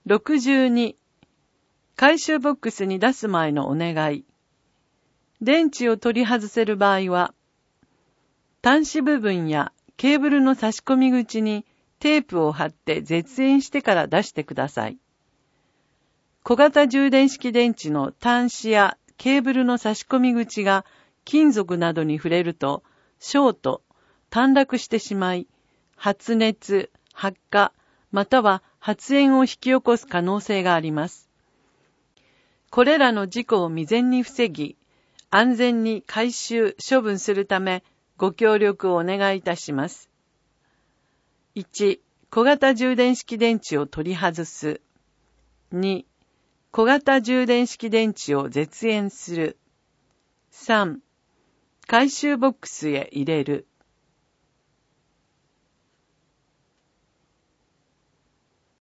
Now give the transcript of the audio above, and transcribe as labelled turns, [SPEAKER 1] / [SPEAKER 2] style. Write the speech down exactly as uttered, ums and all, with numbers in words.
[SPEAKER 1] ろくじゅうに、回収ボックスに出す前のお願い。電池を取り外せる場合は、端子部分やケーブルの差し込み口にテープを貼って絶縁してから出してください。小型充電式電池の端子やケーブルの差し込み口が金属などに触れると、ショート、短絡してしまい、発熱、発火、または発煙を引き起こす可能性があります。これらの事故を未然に防ぎ、安全に回収、処分するため、ご協力をお願いいたします。いち、小型充電式電池を取り外す。に、小型充電式電池を絶縁する。さん、回収ボックスへ入れる。